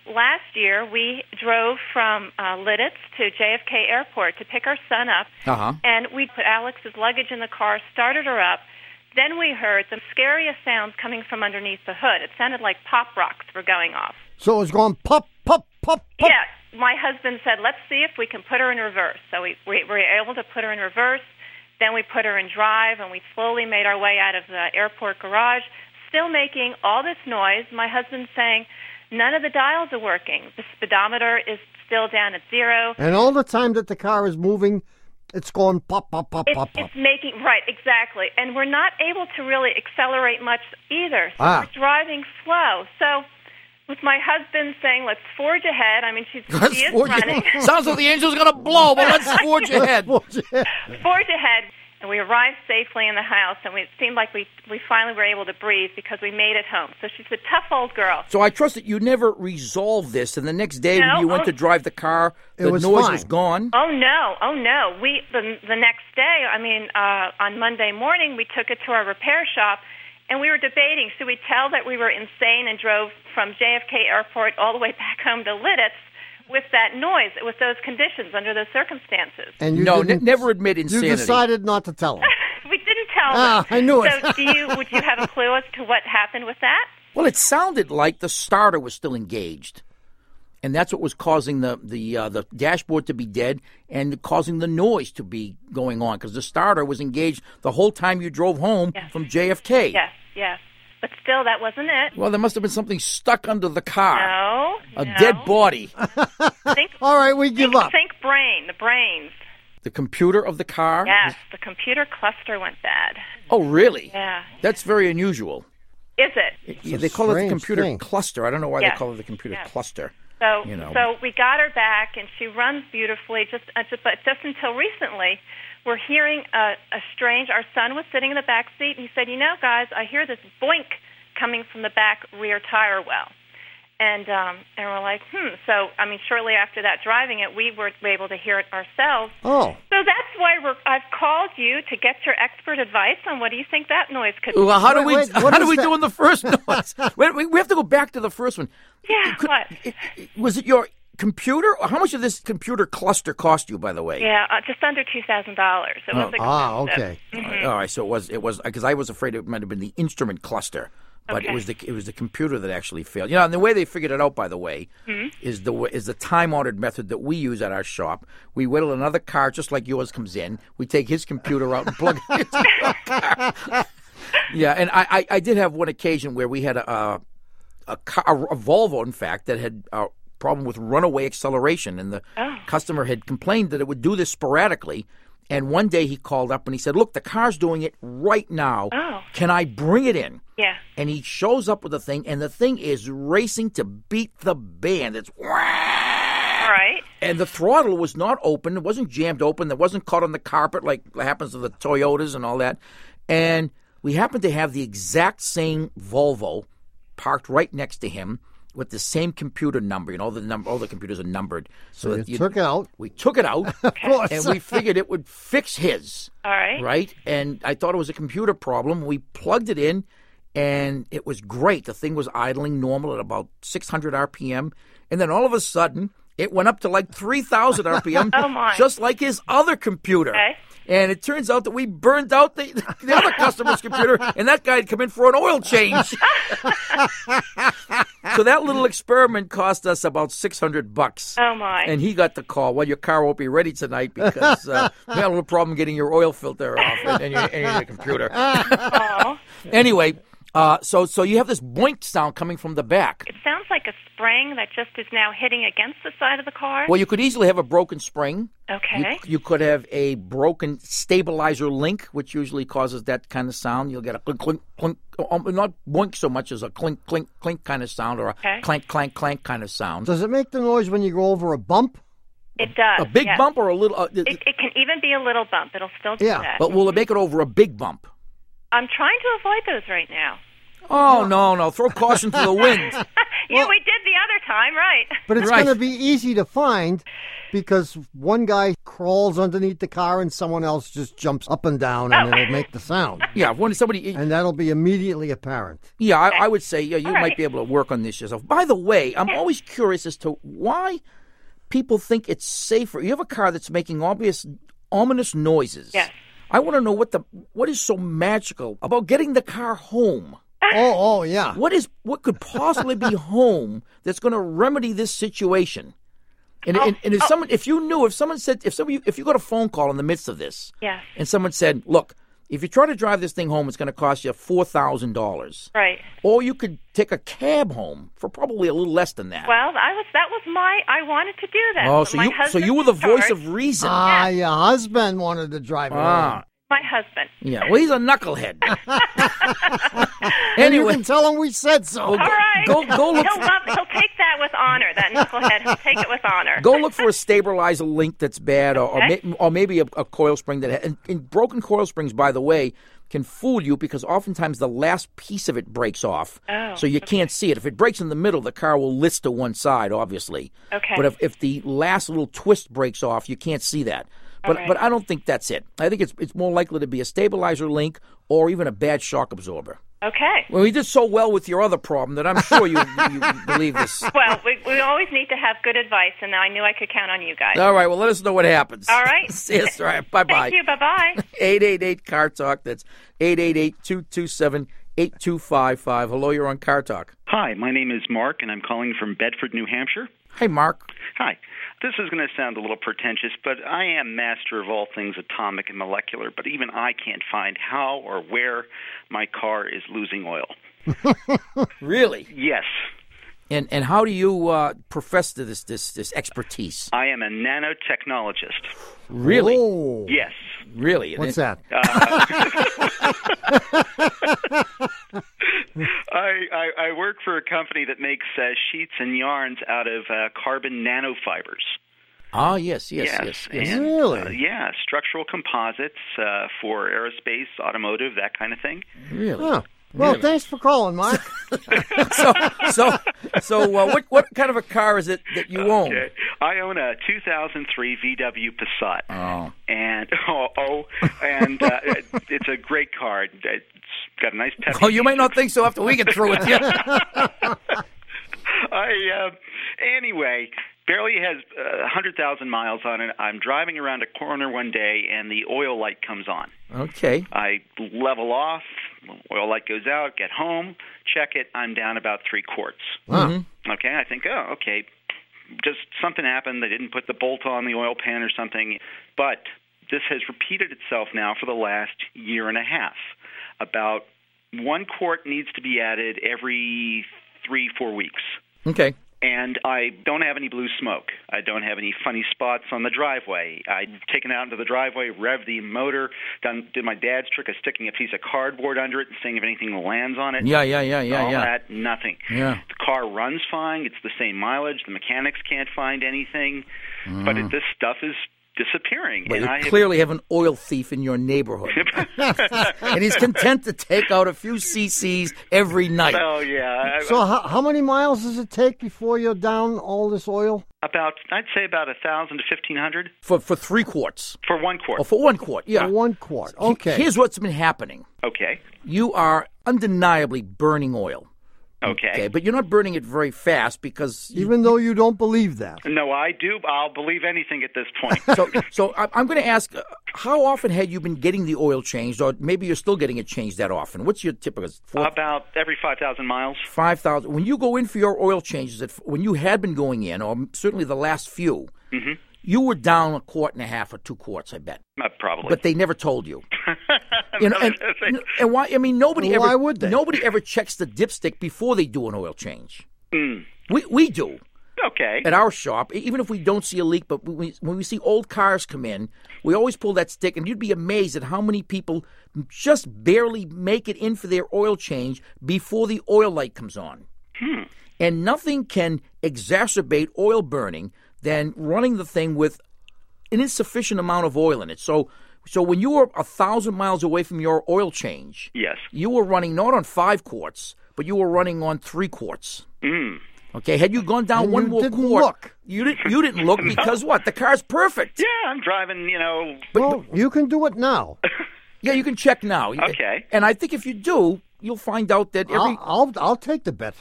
last year, we drove from Lititz to JFK Airport to pick our son up, and we put Alex's luggage in the car, started her up. Then we heard the scariest sounds coming from underneath the hood. It sounded like pop rocks were going off. So it was going pop, pop, pop, pop. Yeah. My husband said, let's see if we can put her in reverse. So we were able to put her in reverse. Then we put her in drive, and we slowly made our way out of the airport garage, still making all this noise. My husband's saying, none of the dials are working. The speedometer is still down at 0. And all the time that the car is moving, it's going pop, pop, pop, pop, pop. It's making, right, exactly. And we're not able to really accelerate much either. So we're driving slow. So with my husband saying, let's forge ahead. I mean, she is running. Sounds like the engine's going to blow, but let's forge ahead. Forge ahead. And we arrived safely in the house, and it seemed like we finally were able to breathe because we made it home. So she's a tough old girl. So I trust that you never resolved this, and the next day when you went to drive the car, the noise was gone? Oh, no. The next day, I mean, on Monday morning, we took it to our repair shop, and we were debating, should we tell that we were insane and drove from JFK Airport all the way back home to Lititz with that noise, with those conditions, under those circumstances? And you never admit insanity. You decided not to tell them. We didn't tell them. I knew it. So would you have a clue as to what happened with that? Well, it sounded like the starter was still engaged. And that's what was causing the dashboard to be dead and causing the noise to be going on, because the starter was engaged the whole time you drove home from JFK. Yes. But still, that wasn't it. Well, there must have been something stuck under the car. No. A dead body. All right, we give up. Think the brains. The computer of the car? Yes, the computer cluster went bad. Oh, really? Yeah. That's very unusual. Is it? Yeah, they call it the computer cluster. I don't know why they call it the computer cluster. So we got her back, and she runs beautifully. But just until recently, we're hearing a strange. Our son was sitting in the back seat, and he said, guys, I hear this boink coming from the back rear tire well. And we're like, So, I mean, shortly after that, driving it, we were able to hear it ourselves. Oh. So that's why I've called you to get your expert advice on what do you think that noise could be. Well, how do we do in the first noise? We have to go back to the first one. Yeah, what? Was it your computer? How much did this computer cluster cost you, by the way? Yeah, just under $2,000. It was expensive. Okay. Mm-hmm. All right, so it was because I was afraid it might have been the instrument cluster. But it was the computer that actually failed. And the way they figured it out, by the way, is the time-honored method that we use at our shop. We wait till another car just like yours comes in. We take his computer out and plug it into our car. Yeah, and I did have one occasion where we had a Volvo, in fact, that had a problem with runaway acceleration, and the customer had complained that it would do this sporadically. And one day he called up and he said, "Look, the car's doing it right now. Oh. Can I bring it in?" Yeah. And he shows up with the thing, and the thing is racing to beat the band. It's all right. And the throttle was not open. It wasn't jammed open. It wasn't caught on the carpet like happens to the Toyotas and all that. And we happened to have the exact same Volvo parked right next to him with the same computer number. All the computers are numbered. So you took it out. We took it out, of course, and we figured it would fix his. All right. Right? And I thought it was a computer problem. We plugged it in, and it was great. The thing was idling normal at about 600 RPM, and then all of a sudden, it went up to like 3,000 RPM, oh my. Just like his other computer. Okay. And it turns out that we burned out the other customer's computer, and that guy had come in for an oil change. So that little experiment cost us about $600. Oh, my. And he got the call, "Well, your car won't be ready tonight because we had a little problem getting your oil filter off and your computer." Anyway, so you have this boink sound coming from the back. It sounds like a spring that just is now hitting against the side of the car. Well, you could easily have a broken spring. Okay. You could have a broken stabilizer link, which usually causes that kind of sound. You'll get a clink, clink, clink, not boink so much as a clink, clink, clink kind of sound, or a clank, clank, clank kind of sound. Does it make the noise when you go over a bump? It does. A big bump or a little? It can even be a little bump. It'll still do that. But will it make it over a big bump? I'm trying to avoid those right now. Oh, no. Throw caution to the wind. Yeah, we did the other time, right? But it's going to be easy to find because one guy crawls underneath the car and someone else just jumps up and down and it'll make the sound. Yeah, when somebody... And that'll be immediately apparent. Yeah, I would say you might be able to work on this yourself. By the way, I'm always curious as to why people think it's safer. You have a car that's making ominous noises. Yes. I want to know what is so magical about getting the car home. Oh, yeah. What could possibly be home that's going to remedy this situation? And if you got a phone call in the midst of this, yes, and someone said, "Look, if you try to drive this thing home, it's going to cost you $4,000." Right. Or you could take a cab home for probably a little less than that. Well, I wanted to do that. Oh, but so you were the voice of reason. Your husband wanted to drive it home. My husband. Yeah, well, he's a knucklehead. Anyway, you can tell him we said so. All right. Go look. He'll take that with honor. That knucklehead. He'll take it with honor. Go look for a stabilizer link that's bad, or maybe a coil spring that. And broken coil springs, by the way, can fool you because oftentimes the last piece of it breaks off, so you can't see it. If it breaks in the middle, the car will list to one side, obviously. Okay. But if the last little twist breaks off, you can't see that. But I don't think that's it. I think it's more likely to be a stabilizer link or even a bad shock absorber. Okay. Well, you did so well with your other problem that I'm sure you believe this. Well, we always need to have good advice, and I knew I could count on you guys. All right. Well, let us know what happens. All right. Yes. All right. Bye-bye. Thank you. Bye-bye. 888 Talk. That's 888-227-8255. Hello, you're on Car Talk. Hi, my name is Mark, and I'm calling from Bedford, New Hampshire. Hey, Mark. Hi. This is going to sound a little pretentious, but I am master of all things atomic and molecular, but even I can't find how or where my car is losing oil. Really? Yes. And how do you profess to this expertise? I am a nanotechnologist. Really? Oh. Yes. Really? What's that? I work for a company that makes sheets and yarns out of carbon nanofibers. Ah, yes. And, really? Yeah, structural composites for aerospace, automotive, that kind of thing. Really? Huh. Well, Really? Thanks for calling, Mark. So what kind of a car is it that you own? Okay. I own a 2003 VW Passat. Oh. And it's a great car. It's got a nice pep. Oh, you might not think so after we get through with you. Anyway, barely has 100,000 miles on it. I'm driving around a corner one day, and the oil light comes on. Okay. I level off. Oil light goes out. Get home. Check it. I'm down about 3 quarts. Mm-hmm. Okay. I think, okay, just something happened. They didn't put the bolt on the oil pan or something. But this has repeated itself now for the last year and a half. About 1 quart needs to be added every 3-4 weeks. Okay. And I don't have any blue smoke. I don't have any funny spots on the driveway. I've taken out into the driveway, revved the motor, did my dad's trick of sticking a piece of cardboard under it and seeing if anything lands on it. Yeah. All that, nothing. Yeah. The car runs fine. It's the same mileage. The mechanics can't find anything. But this stuff is disappearing. Well, and you clearly have an oil thief in your neighborhood. And he's content to take out a few cc's every night. Oh, yeah. So how many miles does it take before you're down all this oil? I'd say about 1,000 to 1,500. For 3 quarts. For 1 quart. Oh, for 1 quart, yeah. For 1 quart, okay. Here's what's been happening. Okay. You are undeniably burning oil. Okay. But you're not burning it very fast because... Even though you don't believe that. No, I do. I'll believe anything at this point. So I'm going to ask, how often had you been getting the oil changed, or maybe you're still getting it changed that often? What's your typical... About every 5,000 miles. 5,000. When you go in for your oil changes, when you had been going in, or certainly the last few, you were down 1.5 quarts or 2 quarts, I bet. Probably. But they never told you. And why? I mean, Why would they? Nobody ever checks the dipstick before they do an oil change. Mm. We do. Okay. At our shop, even if we don't see a leak, but when we see old cars come in, we always pull that stick, and you'd be amazed at how many people just barely make it in for their oil change before the oil light comes on. And nothing can exacerbate oil burning than running the thing with an insufficient amount of oil in it. So when you were 1,000 miles away from your oil change, yes, you were running not on 5 quarts, but you were running on 3 quarts. Okay, had you gone down And one you more didn't quart, look. you didn't look because what? The car's perfect. Yeah, I'm driving, Well, you can do it now. Yeah, you can check now. Okay. And I think if you do, you'll find out that every I'll take the bet.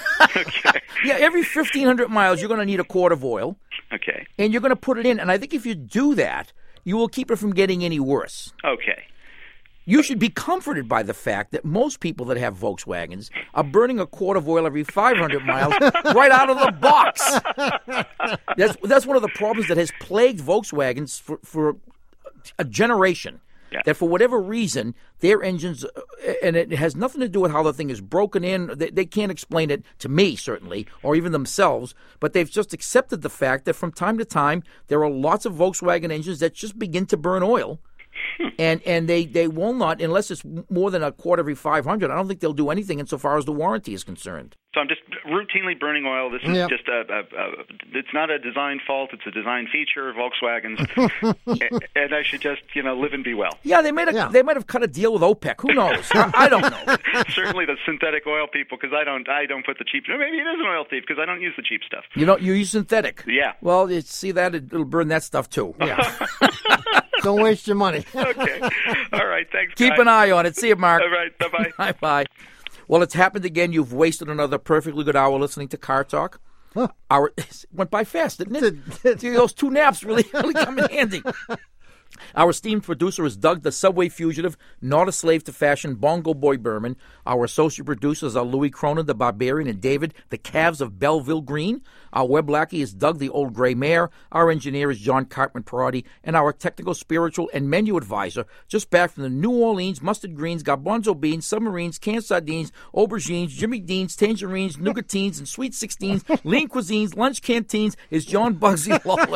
every 1,500 miles you're going to need a quart of oil. Okay. And you're going to put it in. And I think if you do that, you will keep it from getting any worse. Okay. You should be comforted by the fact that most people that have Volkswagens are burning a quart of oil every 500 miles right out of the box. That's one of the problems that has plagued Volkswagens for a generation. Yeah. That for whatever reason, their engines, and it has nothing to do with how the thing is broken in. They can't explain it to me, certainly, or even themselves, but they've just accepted the fact that from time to time, there are lots of Volkswagen engines that just begin to burn oil. And they will not, unless it's more than a quart every 500, I don't think they'll do anything insofar as the warranty is concerned. So I'm just routinely burning oil. This is just it's not a design fault. It's a design feature of Volkswagens. And I should just, live and be well. Yeah, they might have cut a deal with OPEC. Who knows? I don't know. Certainly the synthetic oil people, because I don't put the cheap. Maybe it is an oil thief because I don't use the cheap stuff. You use synthetic. Yeah. Well, you see that it'll burn that stuff too. Yeah. Don't waste your money. Okay. All right. Thanks. Keep guys. an eye on it. See you, Mark. All right. Bye-bye. Bye-bye. Well, it's happened again. You've wasted another perfectly good hour listening to Car Talk. Huh. It went by fast, didn't it? Those 2 naps really come in handy. Our esteemed producer is Doug, the Subway fugitive, not a slave to fashion, Bongo Boy Berman. Our associate producers are Louis Cronin, the Barbarian, and David, the Calves of Belleville Green. Our web lackey is Doug, the Old Gray Mare. Our engineer is John Cartman Parati, and our technical, spiritual, and menu advisor, just back from the New Orleans, mustard greens, garbanzo beans, submarines, canned sardines, aubergines, Jimmy Deans, tangerines, nougatines, and sweet 16s, lean cuisines, lunch canteens, is John Bugsy Lawler.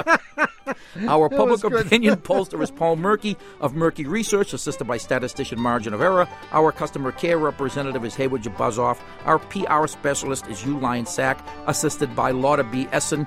Our public opinion pollster is Paul Murky of Murky Research, assisted by statistician Margin of Error. Our customer care representative is Haywood Jabuzoff. Our PR specialist is Uline Sack, assisted by Lauda B. Essen.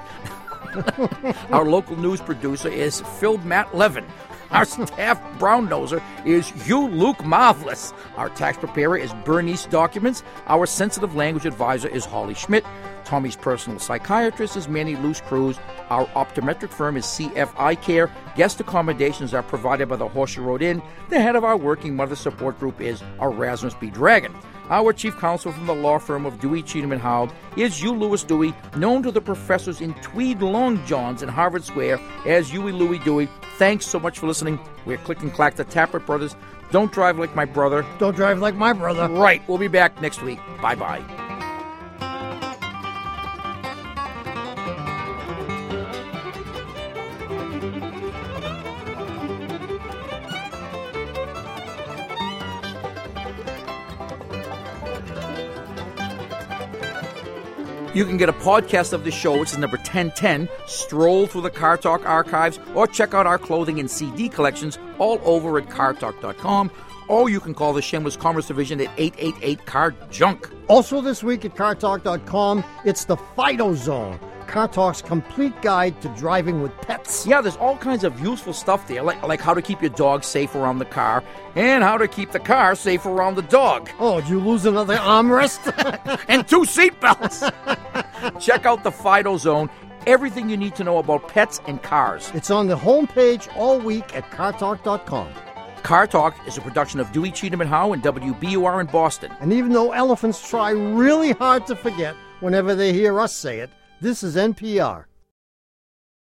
Our local news producer is Phil Matt Levin. Our staff brown noser is Hugh Luke Marvelous. Our tax preparer is Bernice Documents. Our sensitive language advisor is Holly Schmidt. Tommy's personal psychiatrist is Manny Luce Cruz. Our optometric firm is CFI Care. Guest accommodations are provided by the Horseshoe Road Inn. The head of our working mother support group is Erasmus B. Dragon. Our chief counsel from the law firm of Dewey, Cheatham & Howell is Hugh Lewis Dewey, known to the professors in tweed long johns in Harvard Square as Huey Louie Dewey. Thanks so much for listening. We're Click and Clack, the Tappert Brothers. Don't drive like my brother. Don't drive like my brother. Right. We'll be back next week. Bye-bye. You can get a podcast of the show, which is number 1010, stroll through the Car Talk archives, or check out our clothing and CD collections all over at cartalk.com, or you can call the Shameless Commerce Division at 888-CAR-JUNK. Also this week at cartalk.com, it's the Fido Zone, Car Talk's complete guide to driving with pets. Yeah, there's all kinds of useful stuff there, like how to keep your dog safe around the car, and how to keep the car safe around the dog. Oh, did you lose another armrest? And 2 seatbelts. Check out the Fido Zone. Everything you need to know about pets and cars. It's on the homepage all week at cartalk.com. Car Talk is a production of Dewey, Cheatham & Howe and WBUR in Boston. And even though elephants try really hard to forget whenever they hear us say it, this is NPR.